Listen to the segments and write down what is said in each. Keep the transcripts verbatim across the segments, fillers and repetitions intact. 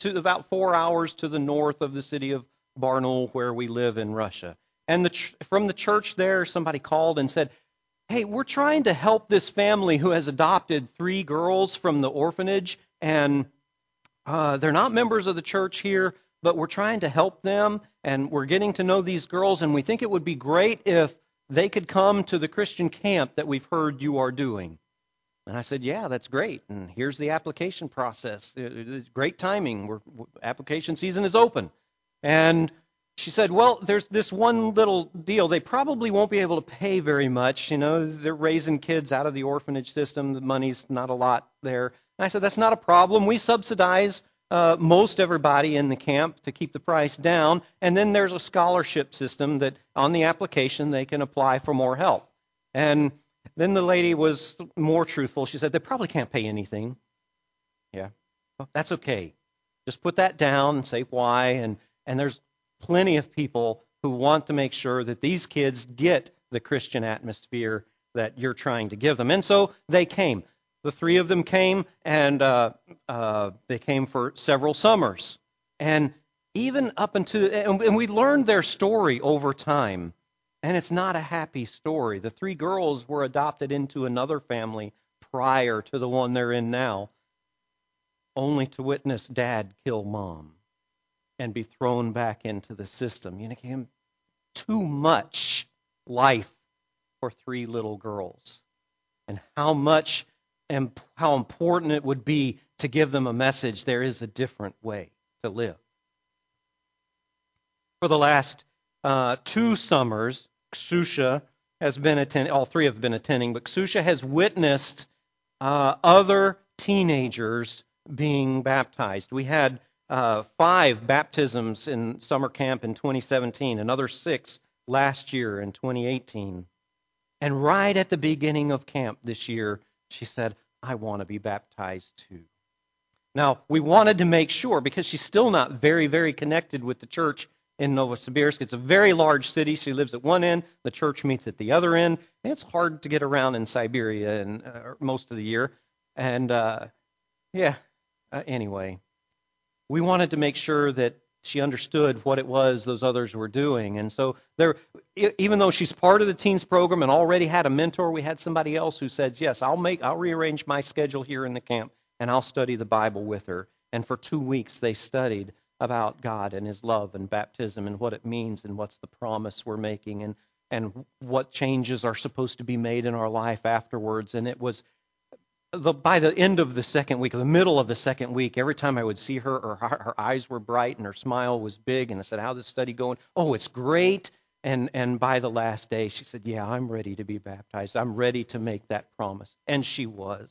to about four hours to the north of the city of Barnaul, where we live in Russia. And the ch- from the church there, somebody called and said, hey, we're trying to help this family who has adopted three girls from the orphanage, and uh, they're not members of the church here, but we're trying to help them, and we're getting to know these girls, and we think it would be great if they could come to the Christian camp that we've heard you are doing. And I said, yeah, that's great, and here's the application process. It's great timing. We're, application season is open. And she said, well, there's this one little deal. They probably won't be able to pay very much. You know, they're raising kids out of the orphanage system. The money's not a lot there. And I said, that's not a problem. We subsidize uh, most everybody in the camp to keep the price down. And then there's a scholarship system that on the application they can apply for more help. And then the lady was more truthful. She said, they probably can't pay anything. Yeah, well, that's okay. Just put that down and say why. And, and there's plenty of people who want to make sure that these kids get the Christian atmosphere that you're trying to give them. And so they came. The three of them came, and uh, uh, they came for several summers. And even up into, and we learned their story over time. And it's not a happy story. The three girls were adopted into another family prior to the one they're in now, only to witness Dad kill Mom and be thrown back into the system. You know, too much life for three little girls. And how much and how important it would be to give them a message there is a different way to live. For the last uh, two summers, Ksusha has been attending, all three have been attending, but Ksusha has witnessed uh, other teenagers being baptized. We had Uh, five baptisms in summer camp in twenty seventeen, another six last year in twenty eighteen. And right at the beginning of camp this year, she said, I want to be baptized too. Now, we wanted to make sure, because she's still not very, very connected with the church in Novosibirsk. It's a very large city. She lives at one end. The church meets at the other end. And it's hard to get around in Siberia and, uh, most of the year. And, uh, yeah, uh, anyway. We wanted to make sure that she understood what it was those others were doing. And so there, even though she's part of the teens program and already had a mentor, we had somebody else who said, yes, I'll make, I'll rearrange my schedule here in the camp and I'll study the Bible with her. And for two weeks they studied about God and His love and baptism and what it means and what's the promise we're making and, and what changes are supposed to be made in our life afterwards. And it was The, by the end of the second week, the middle of the second week, every time I would see her, her, her eyes were bright and her smile was big. And I said, how's the study going? Oh, it's great. And and by the last day, she said, yeah, I'm ready to be baptized. I'm ready to make that promise. And she was.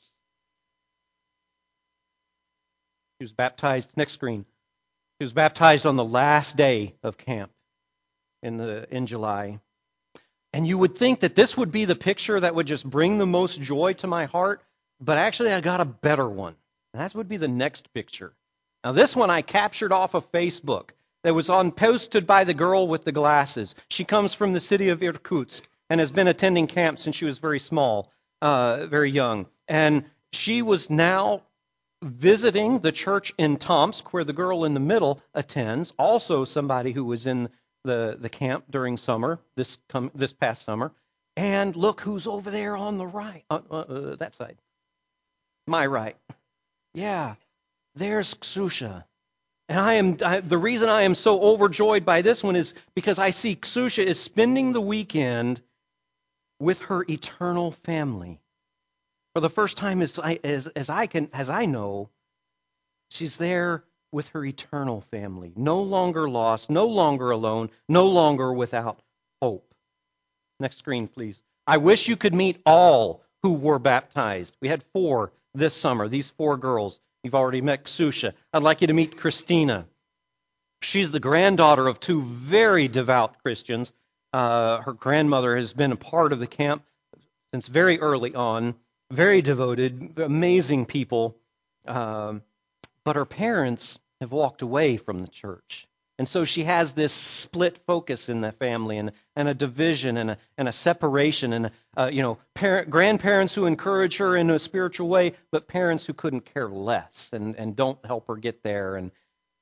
She was baptized, next screen. She was baptized on the last day of camp in the in July. And you would think that this would be the picture that would just bring the most joy to my heart. But actually, I got a better one. And that would be the next picture. Now, this one I captured off of Facebook. That was on posted by the girl with the glasses. She comes from the city of Irkutsk and has been attending camp since she was very small, uh, very young. And she was now visiting the church in Tomsk, where the girl in the middle attends. Also, somebody who was in the, the camp during summer, this come this past summer. And look who's over there on the right, uh, uh, uh, that side. My right. Yeah, there's Ksusha. And I am I, the reason I am so overjoyed by this one is because I see Ksusha is spending the weekend with her eternal family. For the first time as I, as, as I can as I know, she's there with her eternal family. No longer lost, no longer alone, no longer without hope. Next screen, please. I wish you could meet all who were baptized. We had four this summer, these four girls. You've already met Ksusha. I'd like you to meet Christina. She's the granddaughter of two very devout Christians. Uh, her grandmother has been a part of the camp since very early on. Very devoted, amazing people. Um, but her parents have walked away from the church. And so she has this split focus in the family, and, and a division, and a, and a separation, and uh, you know, parent, grandparents who encourage her in a spiritual way, but parents who couldn't care less and, and don't help her get there. And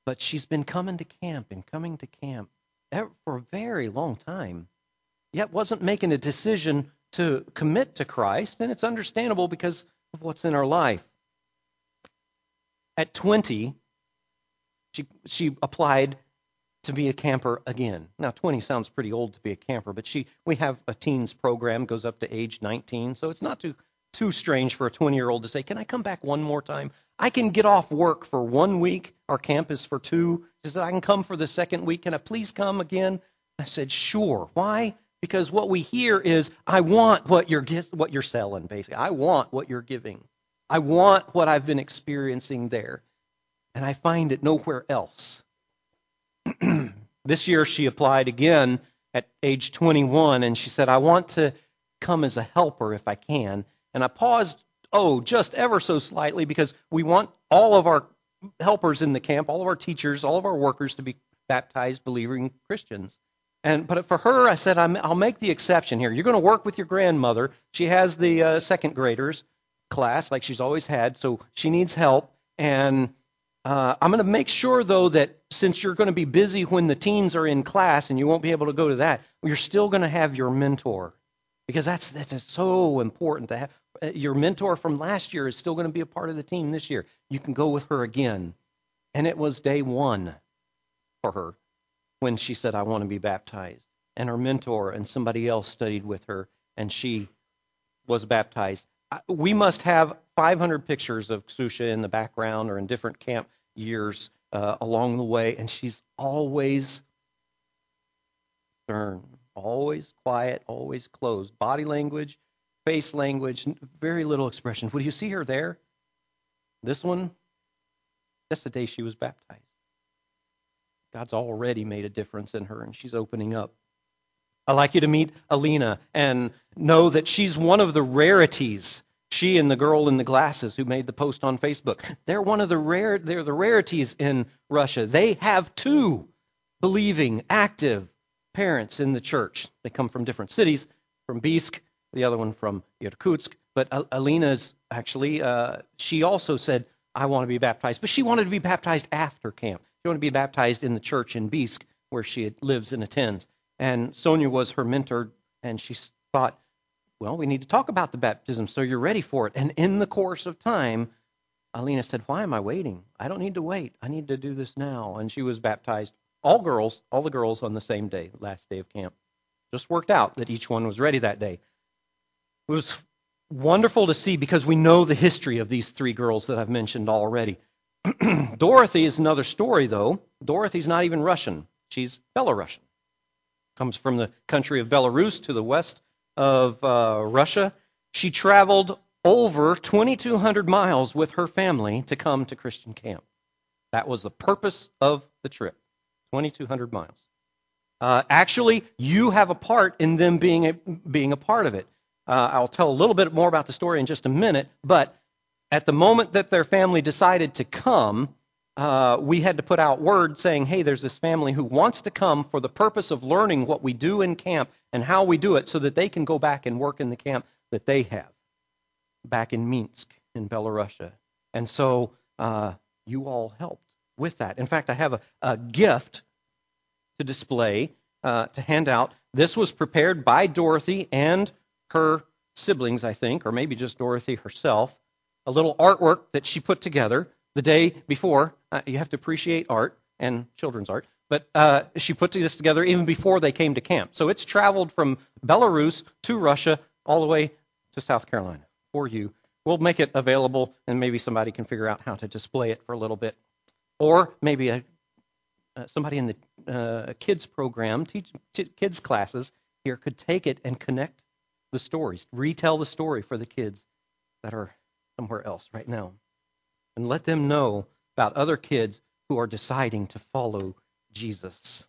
but she's been coming to camp and coming to camp for a very long time, yet wasn't making a decision to commit to Christ, and it's understandable because of what's in her life. At twenty, she she applied to be a camper again. Now, twenty sounds pretty old to be a camper, but she we have a teens program, goes up to age nineteen, so it's not too too strange for a twenty-year-old to say, can I come back one more time? I can get off work for one week. Our camp is for two. She said, I can come for the second week. Can I please come again? I said, sure. Why? Because what we hear is, I want what you're what you're selling, basically. I want what you're giving. I want what I've been experiencing there. And I find it nowhere else. This year she applied again at age twenty-one, and she said, I want to come as a helper if I can. And I paused, oh, just ever so slightly, because we want all of our helpers in the camp, all of our teachers, all of our workers to be baptized, believing Christians. And but for her, I said, I'm, I'll make the exception here. You're going to work with your grandmother. She has the uh, second graders class, like she's always had, so she needs help. And uh, I'm going to make sure, though, that since you're going to be busy when the teens are in class and you won't be able to go to that, you're still going to have your mentor. Because that's that's so important to have. Your mentor from last year is still going to be a part of the team this year. You can go with her again. And it was day one for her when she said, I want to be baptized. And her mentor and somebody else studied with her, and she was baptized. We must have five hundred pictures of Ksusha in the background or in different camp years uh, along the way, and she's always stern. Always quiet, always closed. Body language, face language, very little expression. Would you see her there? This one, that's the day she was baptized. God's already made a difference in her, and she's opening up. I'd like you to meet Alina and know that she's one of the rarities. She and the girl in the glasses who made the post on Facebook. They're one of the rare. They're the rarities in Russia. They have two believing, active parents in the church. They come from different cities, from Biysk, the other one from Irkutsk. But Alina's actually, uh, she also said, I want to be baptized. But she wanted to be baptized after camp. She wanted to be baptized in the church in Biysk, where she lives and attends. And Sonia was her mentor, and she thought, well, we need to talk about the baptism so you're ready for it. And in the course of time, Alina said, why am I waiting? I don't need to wait. I need to do this now. And she was baptized. All girls, all the girls on the same day, last day of camp. Just worked out that each one was ready that day. It was wonderful to see because we know the history of these three girls that I've mentioned already. Dorothy is another story, though. Dorothy's not even Russian. She's Belarusian. Comes from the country of Belarus to the west of uh, Russia. She traveled over twenty-two hundred miles with her family to come to Christian camp. That was the purpose of the trip. twenty-two hundred miles. Uh, actually, you have a part in them being a, being a part of it. Uh, I'll tell a little bit more about the story in just a minute, but at the moment that their family decided to come, uh, we had to put out word saying, hey, there's this family who wants to come for the purpose of learning what we do in camp and how we do it so that they can go back and work in the camp that they have back in Minsk in Belarusia. And so uh, you all helped with that. In fact, I have a, a gift to display, uh, to hand out. This was prepared by Dorothy and her siblings, I think, or maybe just Dorothy herself. A little artwork that she put together the day before. Uh, you have to appreciate art and children's art. But uh, she put this together even before they came to camp. So it's traveled from Belarus to Russia all the way to South Carolina for you. We'll make it available, and maybe somebody can figure out how to display it for a little bit. Or maybe a, uh, somebody in the uh, kids program, teach, t- kids classes here could take it and connect the stories, retell the story for the kids that are somewhere else right now. And let them know about other kids who are deciding to follow Jesus.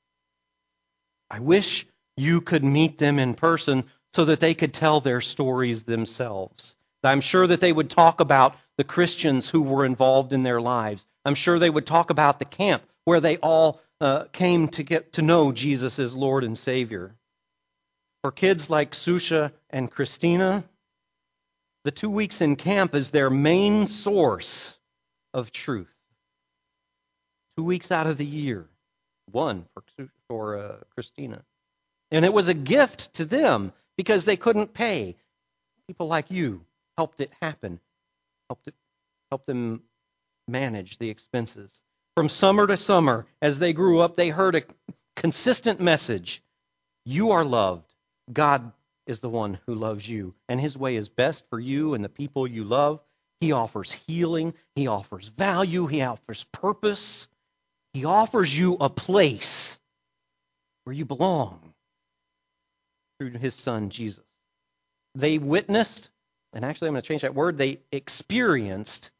I wish you could meet them in person so that they could tell their stories themselves. I'm sure that they would talk about the Christians who were involved in their lives. I'm sure they would talk about the camp where they all uh, came to get to know Jesus as Lord and Savior. For kids like Ksusha and Christina, the two weeks in camp is their main source of truth. two weeks out of the year. One for, for uh, Christina. And it was a gift to them because they couldn't pay. People like you helped it happen, helped it, helped them manage the expenses. From summer to summer, as they grew up, they heard a consistent message. You are loved. God is the one who loves you, and his way is best for you and the people you love. He offers healing. He offers value. He offers purpose. He offers you a place where you belong through his son, Jesus. They witnessed, and actually I'm going to change that word, they experienced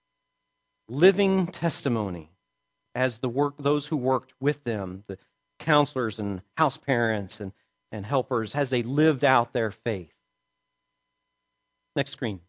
living testimony as the work those who worked with them, the counselors and house parents and, and helpers, as they lived out their faith. Next screen.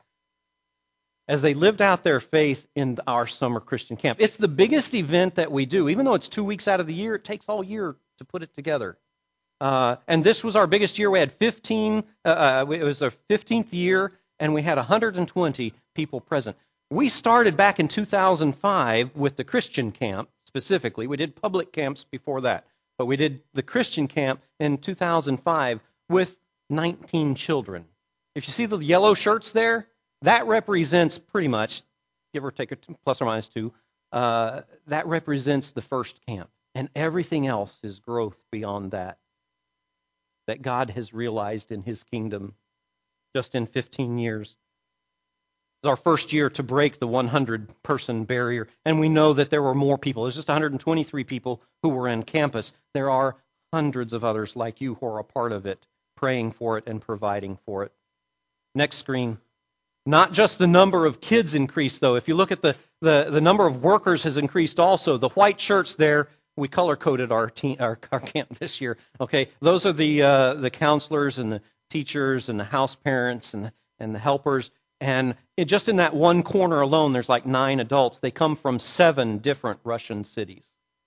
As they lived out their faith in our summer Christian camp. It's the biggest event that we do. Even though it's two weeks out of the year, it takes all year to put it together. Uh, and this was our biggest year. We had fifteen, uh, it was our fifteenth year, and we had one hundred twenty people present. We started back in two thousand five with the Christian camp, specifically. We did public camps before that. But we did the Christian camp in two thousand five with nineteen children. If you see the yellow shirts there, that represents pretty much, give or take a two, plus or minus two, uh, that represents the first camp. And everything else is growth beyond that, that God has realized in his kingdom just in fifteen years. It was our first year to break the one hundred person barrier, and we know that there were more people. There's just one hundred twenty-three people who were in campus. There are hundreds of others like you who are a part of it, praying for it and providing for it. Next screen. Not just the number of kids increased, though. If you look at the, the, the number of workers has increased also. The white shirts there, we color-coded our, team, our, our camp this year. Okay, those are the uh, the counselors and the teachers and the house parents and the, and the helpers. And it, just in that one corner alone, there's like nine adults. They come from seven different Russian cities.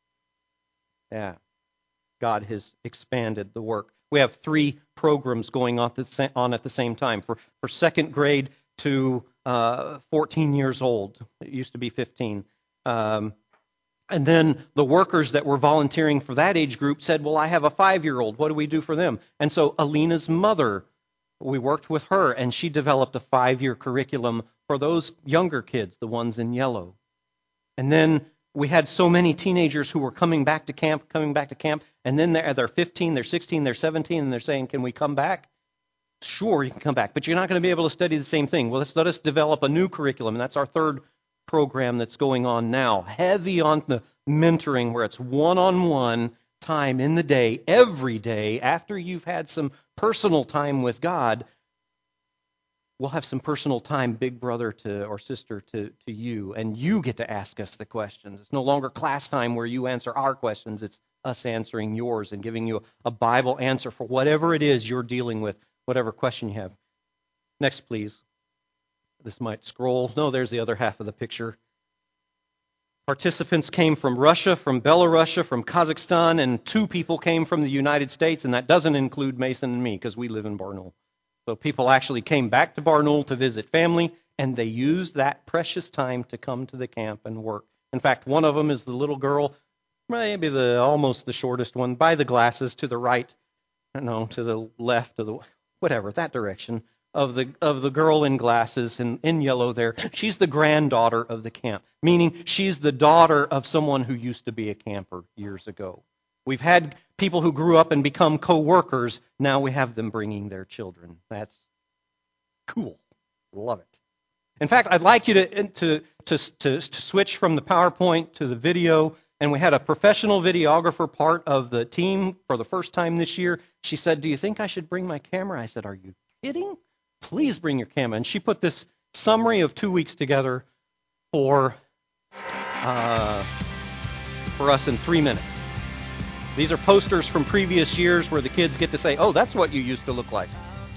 Yeah, God has expanded the work. We have three programs going on at the same, on at the same time. For, for second grade to uh, fourteen years old. It used to be fifteen. Um, and then the workers that were volunteering for that age group said, well, I have a five-year-old. What do we do for them? And so Alina's mother, we worked with her, and she developed a five-year curriculum for those younger kids, the ones in yellow. And then we had so many teenagers who were coming back to camp, coming back to camp, and then they're, they're fifteen, they're sixteen, they're seventeen, and they're saying, can we come back? Sure, you can come back, but you're not going to be able to study the same thing. Well, let's let us develop a new curriculum, and that's our third program that's going on now. Heavy on the mentoring, where it's one-on-one time in the day, every day, after you've had some personal time with God. We'll have some personal time, big brother to or sister to, to you, and you get to ask us the questions. It's no longer class time where you answer our questions. It's us answering yours and giving you a Bible answer for whatever it is you're dealing with, whatever question you have. Next, please. This might scroll. No, there's the other half of the picture. Participants came from Russia, from Belarus, from Kazakhstan, and two people came from the United States, and that doesn't include Mason and me because we live in Barnoul. So people actually came back to Barnoul to visit family, and they used that precious time to come to the camp and work. In fact, one of them is the little girl, maybe the almost the shortest one, by the glasses to the right, no, to the left, to the whatever, that direction, of the of the girl in glasses in, in yellow there. She's the granddaughter of the camp, meaning she's the daughter of someone who used to be a camper years ago. We've had people who grew up and become co-workers. Now we have them bringing their children. That's cool. Love it. In fact, I'd like you to to to to, to switch from the PowerPoint to the video. And we had a professional videographer part of the team for the first time this year. She said, do you think I should bring my camera? I said, are you kidding? Please bring your camera. And she put this summary of two weeks together for uh, for us in three minutes. These are posters from previous years where the kids get to say, oh, that's what you used to look like.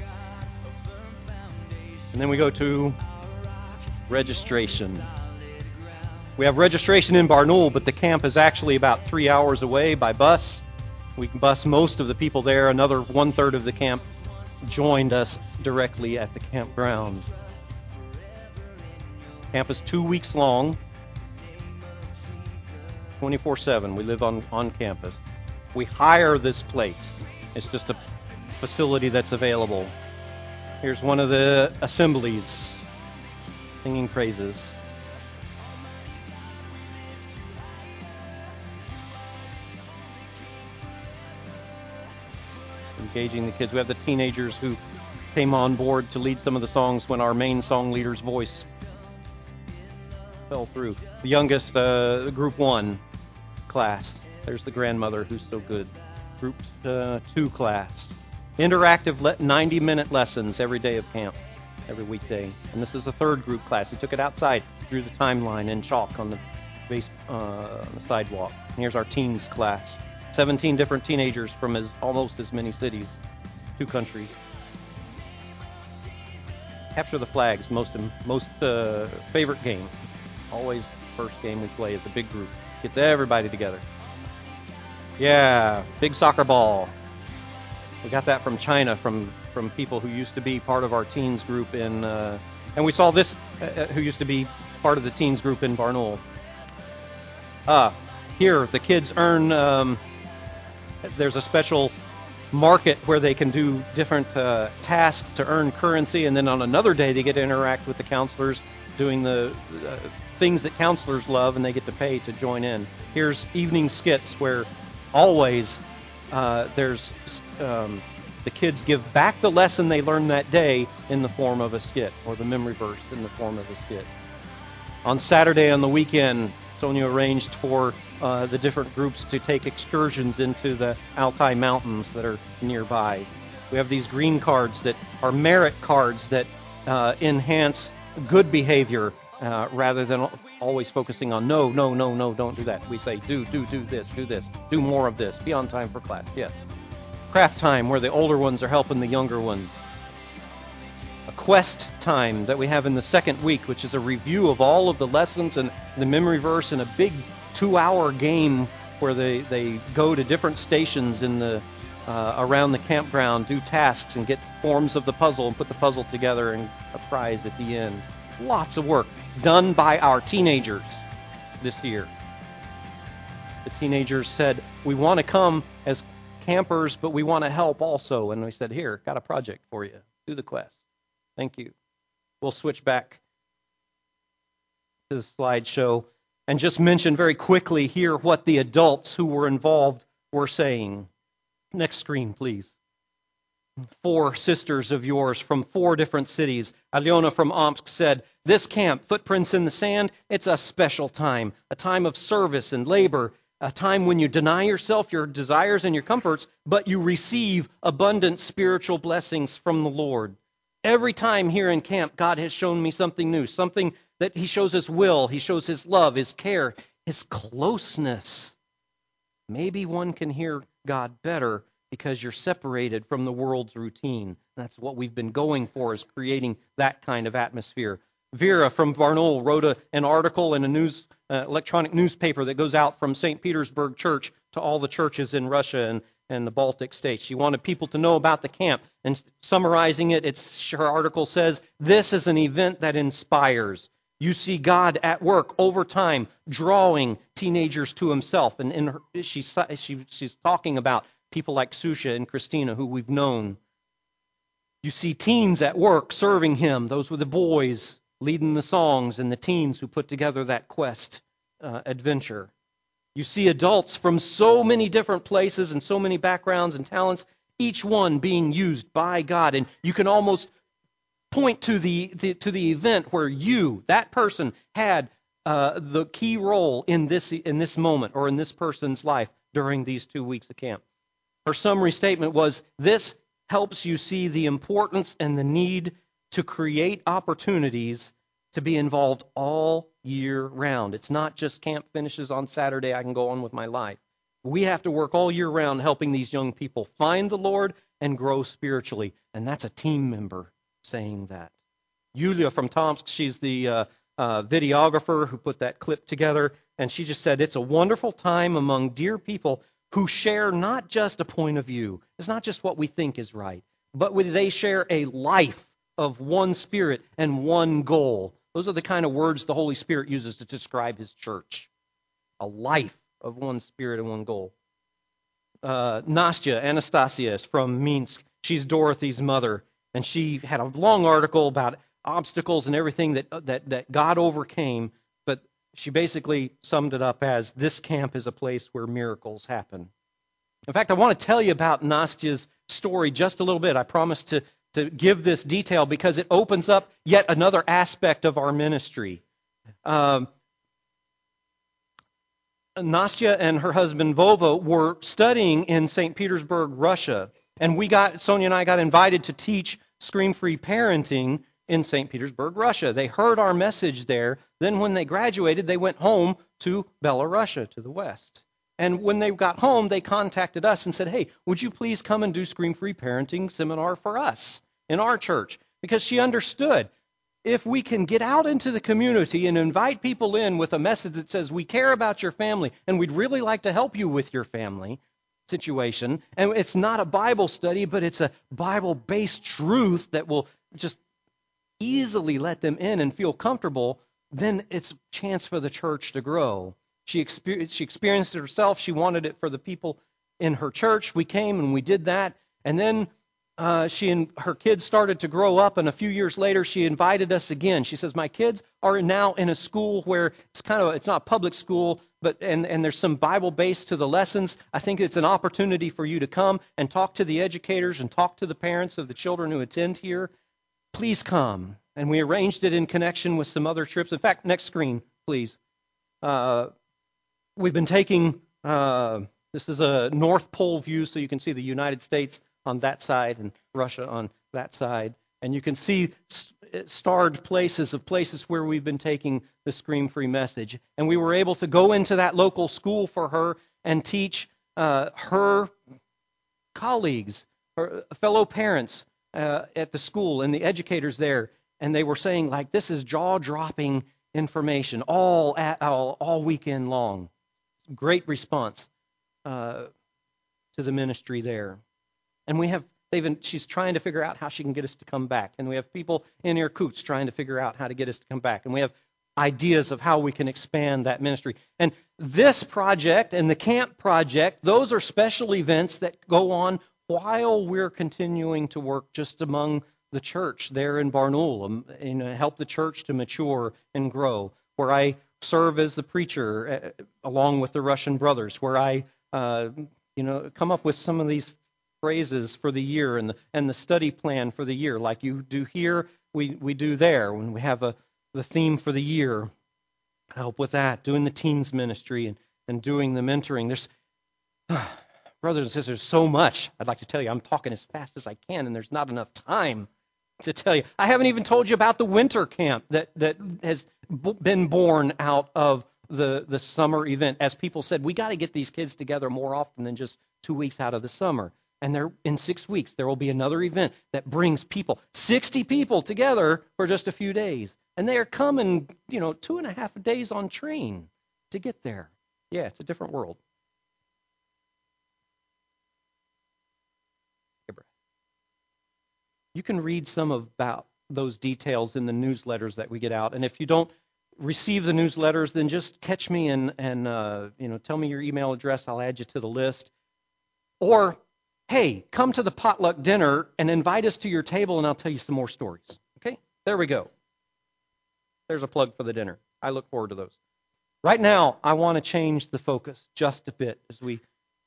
And then we go to registration. We have registration in Barnoul, but the camp is actually about three hours away by bus. We can bus most of the people there. Another one-third of the camp joined us directly at the campground. Camp is two weeks long. twenty-four seven. We live on, on campus. We hire this place. It's just a facility that's available. Here's one of the assemblies singing praises. Engaging the kids. We have the teenagers who came on board to lead some of the songs when our main song leader's voice fell through. The youngest, uh, group one class. There's the grandmother who's so good. Group uh, two class. Interactive ninety minute lessons every day of camp, every weekday. And this is the third group class. We took it outside, drew the timeline in chalk on the base, uh, on the sidewalk. And here's our teens class. seventeen different teenagers from as almost as many cities, two countries. Capture the flags, most most uh, favorite game. Always first game we play is a big group. Gets everybody together. Yeah, big soccer ball. We got that from China, from from people who used to be part of our teens group in, uh, and we saw this, uh, who used to be part of the teens group in Barnaul. Uh, here, the kids earn, um, there's a special market where they can do different uh, tasks to earn currency, and then on another day they get to interact with the counselors doing the uh, things that counselors love, and they get to pay to join in. Here's evening skits where always uh, there's um, the kids give back the lesson they learned that day in the form of a skit, or the memory verse in the form of a skit. On Saturday on the weekend, Sonia arranged for uh, the different groups to take excursions into the Altai Mountains that are nearby. We have these green cards that are merit cards that uh, enhance good behavior uh, rather than always focusing on no, no, no, no, don't do that. We say do, do, do this, do this, do more of this, be on time for class, yes. Craft time where the older ones are helping the younger ones. A quest time that we have in the second week, which is a review of all of the lessons and the memory verse in a big two-hour game where they, they go to different stations in the uh, around the campground, do tasks, and get forms of the puzzle and put the puzzle together and a prize at the end. Lots of work done by our teenagers this year. The teenagers said, we want to come as campers, but we want to help also. And we said, here, got a project for you. Do the quest. Thank you. We'll switch back to the slideshow and just mention very quickly here what the adults who were involved were saying. Next screen, please. Four sisters of yours from four different cities. Aliona from Omsk said, this camp, Footprints in the Sand, it's a special time, a time of service and labor, a time when you deny yourself your desires and your comforts, but you receive abundant spiritual blessings from the Lord. Every time here in camp, God has shown me something new, something that He shows His will, He shows His love, His care, His closeness. Maybe one can hear God better because you're separated from the world's routine. That's what we've been going for, is creating that kind of atmosphere. Vera from Barnaul wrote a, an article in a news uh, electronic newspaper that goes out from Saint Petersburg Church to all the churches in Russia and, and the Baltic states. She wanted people to know about the camp. And summarizing it, it's, her article says, this is an event that inspires. You see God at work over time, drawing teenagers to Himself. And in her, she, she, she's talking about people like Susha and Christina, who we've known. You see teens at work serving Him. Those were the boys leading the songs, and the teens who put together that quest uh, adventure. You see adults from so many different places and so many backgrounds and talents, each one being used by God. And you can almost point to the, the to the event where you, that person, had uh, the key role in this in this moment or in this person's life during these two weeks of camp. Her summary statement was, this helps you see the importance and the need to create opportunities to be involved all year round. It's not just camp finishes on Saturday, I can go on with my life. We have to work all year round helping these young people find the Lord and grow spiritually. And that's a team member saying that. Yulia from Tomsk, she's the uh, uh, videographer who put that clip together, and she just said, it's a wonderful time among dear people who share not just a point of view. It's not just what we think is right, but they share a life of one Spirit and one goal. Those are the kind of words the Holy Spirit uses to describe His church. A life of one spirit and one goal. Uh, Nastya Anastasia is from Minsk. She's Dorothy's mother, and she had a long article about obstacles and everything that that that God overcame. But she basically summed it up as, this camp is a place where miracles happen. In fact, I want to tell you about Nastya's story just a little bit. I promise to, to give this detail because it opens up yet another aspect of our ministry. Um, Nastya and her husband Vova were studying in Saint Petersburg, Russia, and we got Sonia and I got invited to teach screen-free parenting in Saint Petersburg, Russia. They heard our message there. Then when they graduated, they went home to Belarus, to the west. And when they got home, they contacted us and said, hey, would you please come and do screen-free parenting seminar for us in our church? Because she understood, if we can get out into the community and invite people in with a message that says, we care about your family and we'd really like to help you with your family situation, and it's not a Bible study, but it's a Bible-based truth that will just easily let them in and feel comfortable, then it's a chance for the church to grow. She experienced, she experienced it herself. She wanted it for the people in her church. We came and we did that. And then uh, she and her kids started to grow up, and a few years later she invited us again. She says, my kids are now in a school where it's kind of, it's not public school, but and, and there's some Bible base to the lessons. I think it's an opportunity for you to come and talk to the educators and talk to the parents of the children who attend here. Please come. And we arranged it in connection with some other trips. In fact, next screen, please. Uh, We've been taking, uh, this is a North Pole view, so you can see the United States on that side and Russia on that side. And you can see starred places of places where we've been taking the screen-free message. And we were able to go into that local school for her and teach uh, her colleagues, her fellow parents uh, at the school and the educators there. And they were saying, like, this is jaw-dropping information all, at, all, all weekend long. Great response uh, to the ministry there. And we have, they've been, she's trying to figure out how she can get us to come back. And we have people in Irkutsk trying to figure out how to get us to come back. And we have ideas of how we can expand that ministry. And this project and the camp project, those are special events that go on while we're continuing to work just among the church there in Barnaul, um, you know, help the church to mature and grow, where I serve as the preacher uh, along with the Russian brothers, where I, uh, you know, come up with some of these phrases for the year and the and the study plan for the year, like you do here, we we do there. When we have a the theme for the year, I help with that, doing the teens ministry and and doing the mentoring. There's uh, brothers and sisters, so much I'd like to tell you. I'm talking as fast as I can, and there's not enough time to tell you. I haven't even told you about the winter camp that, that has b- been born out of the, the summer event. As people said, we got to get these kids together more often than just two weeks out of the summer. And there, in six weeks, there will be another event that brings people, sixty people together for just a few days. And they are coming, you know, two and a half days on train to get there. Yeah, it's a different world. You can read some about those details in the newsletters that we get out. And if you don't receive the newsletters, then just catch me and, and uh, you know, tell me your email address. I'll add you to the list. Or, hey, come to the potluck dinner and invite us to your table, and I'll tell you some more stories. Okay? There we go. There's a plug for the dinner. I look forward to those. Right now, I want to change the focus just a bit as we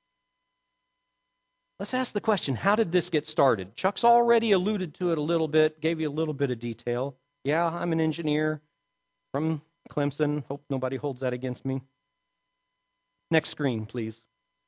Let's ask the question, how did this get started? Chuck's already alluded to it a little bit, gave you a little bit of detail. Yeah, I'm an engineer from Clemson. Hope nobody holds that against me. Next screen, please.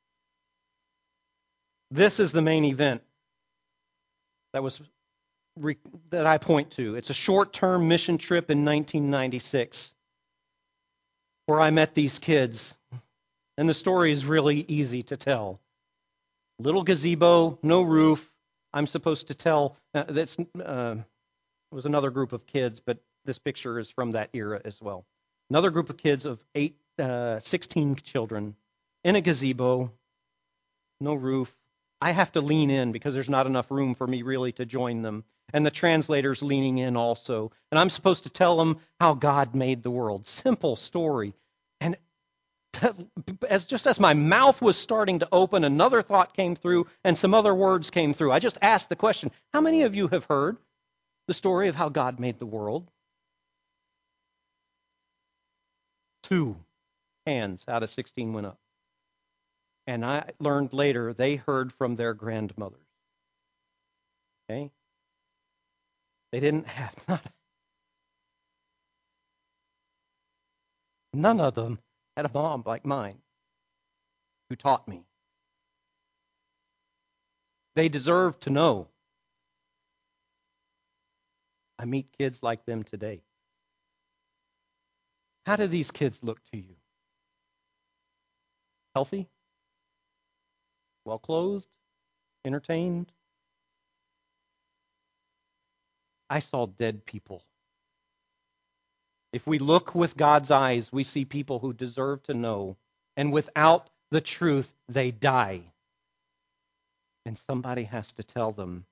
This is the main event that was re- that I point to. It's a short-term mission trip in nineteen ninety-six where I met these kids. And the story is really easy to tell. Little gazebo, no roof. I'm supposed to tell. Uh, that's uh, it was another group of kids, but this picture is from that era as well. Another group of kids of eight, uh, sixteen children in a gazebo, no roof. I have to lean in because there's not enough room for me really to join them. And the translator's leaning in also. And I'm supposed to tell them how God made the world. Simple story. And as just as my mouth was starting to open, another thought came through and some other words came through. I just asked the question, how many of you have heard the story of how God made the world? Two hands out of sixteen went up. And I learned later they heard from their grandmothers. Okay? They didn't have, not, none of them had a mom like mine who taught me. They deserve to know. I meet kids like them today. How do these kids look to you? Healthy? Well-clothed? Entertained? I saw dead people. If we look with God's eyes, we see people who deserve to know, and without the truth, they die. And somebody has to tell them.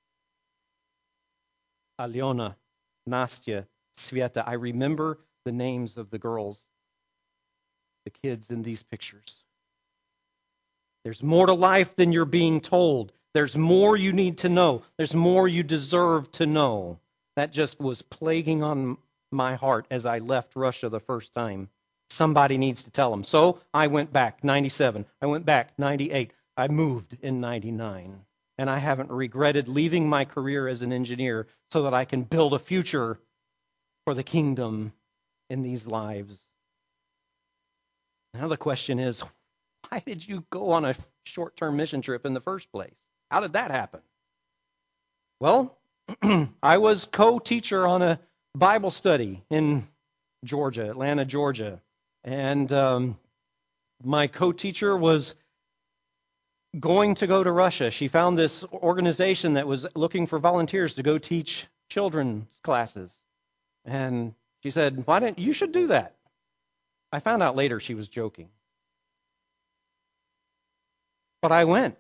Alyona, Nastya, Sveta, I remember the names of the girls, the kids in these pictures. There's more to life than you're being told. There's more you need to know. There's more you deserve to know. That just was plaguing on my heart as I left Russia the first time. Somebody needs to tell them. So I went back, ninety-seven. I went back, ninety-eight. I moved in ninety-nine. And I haven't regretted leaving my career as an engineer so that I can build a future for the kingdom in these lives. Now the question is, why did you go on a short-term mission trip in the first place? How did that happen? Well, I was co-teacher on a Bible study in Georgia, Atlanta, Georgia. And um, my co-teacher was going to go to Russia. She found this organization that was looking for volunteers to go teach children's classes. And she said, "Why don't you should do that?" I found out later she was joking. But I went.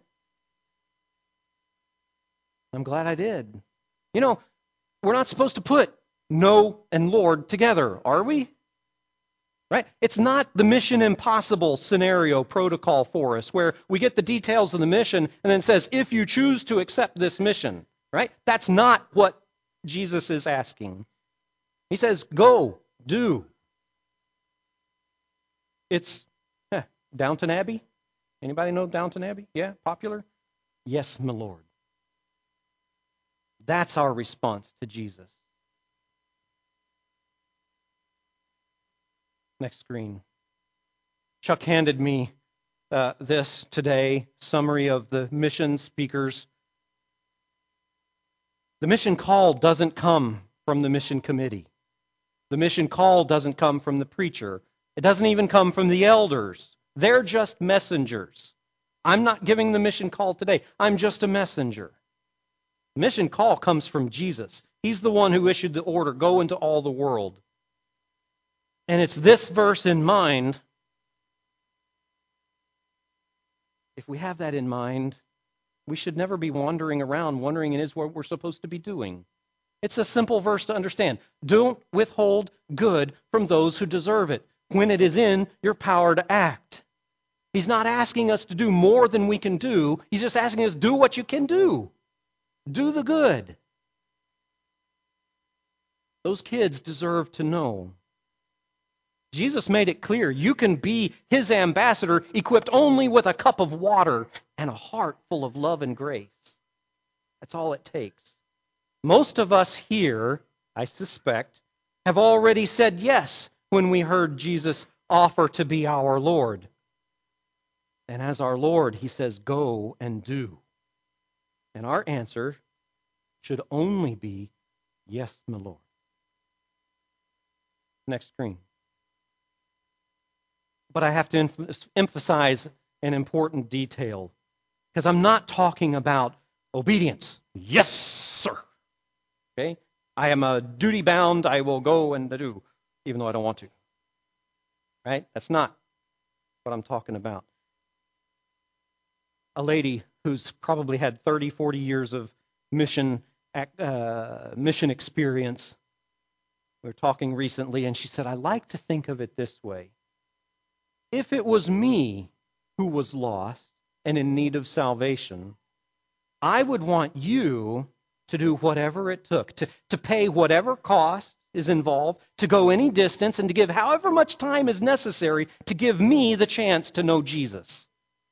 I'm glad I did. You know, we're not supposed to put no and Lord together, are we? Right? It's not the Mission Impossible scenario protocol for us where we get the details of the mission and then says, if you choose to accept this mission, right? That's not what Jesus is asking. He says, go, do. It's eh, Downton Abbey. Anybody know Downton Abbey? Yeah, popular? Yes, my Lord. That's our response to Jesus. Next screen. Chuck handed me uh, this today, summary of the mission speakers. The mission call doesn't come from the mission committee. The mission call doesn't come from the preacher. It doesn't even come from the elders. They're just messengers. I'm not giving the mission call today. I'm just a messenger. The mission call comes from Jesus. He's the one who issued the order, go into all the world. And it's this verse in mind. If we have that in mind, we should never be wandering around wondering it is what we're supposed to be doing. It's a simple verse to understand. Don't withhold good from those who deserve it when it is in your power to act. He's not asking us to do more than we can do. He's just asking us, do what you can do. Do the good. Those kids deserve to know. Jesus made it clear you can be his ambassador equipped only with a cup of water and a heart full of love and grace. That's all it takes. Most of us here, I suspect, have already said yes when we heard Jesus offer to be our Lord. And as our Lord, he says, go and do. And our answer should only be, yes, my Lord. Next screen. But I have to em- emphasize an important detail, because I'm not talking about obedience. Yes, sir. Okay? I am a duty bound. I will go and do, even though I don't want to. Right? That's not what I'm talking about. A lady who's probably had thirty, forty years of mission uh, mission experience. We were talking recently, and she said, I like to think of it this way. If it was me who was lost and in need of salvation, I would want you to do whatever it took, to, to pay whatever cost is involved, to go any distance, and to give however much time is necessary to give me the chance to know Jesus.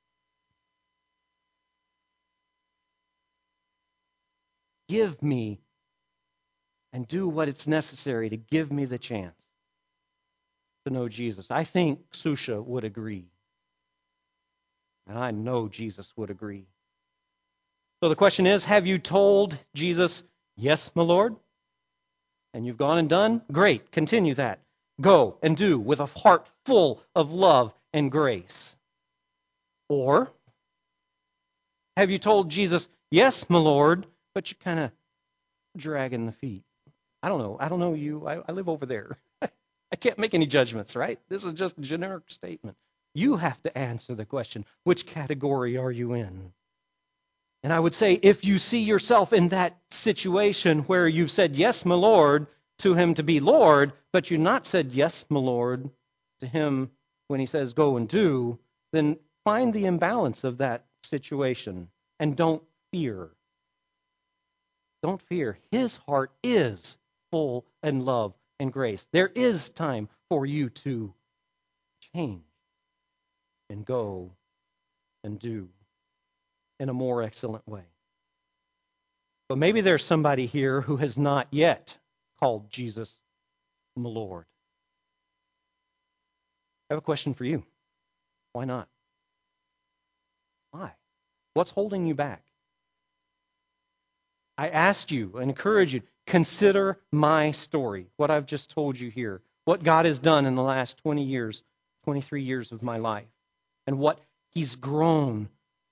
Give me and do what it's necessary to give me the chance to know Jesus. I think Susha would agree. And I know Jesus would agree. So the question is, have you told Jesus, yes, my Lord? And you've gone and done? Great, continue that. Go and do with a heart full of love and grace. Or have you told Jesus, yes, my Lord, but you're kind of dragging the feet? I don't know. I don't know you. I, I live over there. I can't make any judgments, right? This is just a generic statement. You have to answer the question, which category are you in? And I would say, if you see yourself in that situation where you've said, yes, my Lord, to him to be Lord, but you've not said, yes, my Lord, to him when he says, go and do, then find the imbalance of that situation and don't fear. Don't fear. His heart is full in love and grace. There is time for you to change and go and do in a more excellent way. But maybe there's somebody here who has not yet called Jesus my Lord. I have a question for you. Why not? Why? What's holding you back? I asked you and encourage you, consider my story, what I've just told you here, what God has done in the last twenty years, twenty-three years of my life, and what he's grown.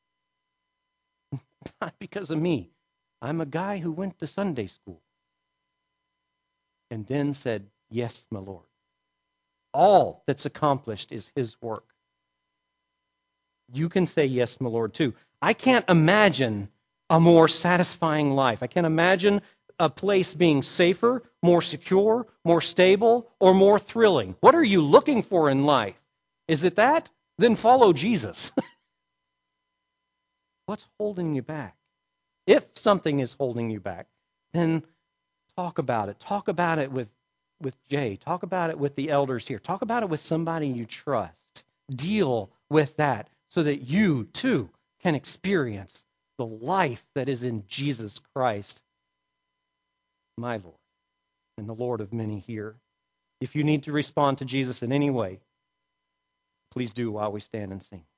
Not because of me. I'm a guy who went to Sunday school and then said, yes, my Lord. All that's accomplished is his work. You can say, yes, my Lord, too. I can't imagine a more satisfying life. I can't imagine a place being safer, more secure, more stable, or more thrilling. What are you looking for in life? Is it that? Then follow Jesus. What's holding you back? If something is holding you back, then talk about it. Talk about it with, with Jay. Talk about it with the elders here. Talk about it with somebody you trust. Deal with that so that you, too, can experience the life that is in Jesus Christ, my Lord, and the Lord of many here. If you need to respond to Jesus in any way, please do while we stand and sing.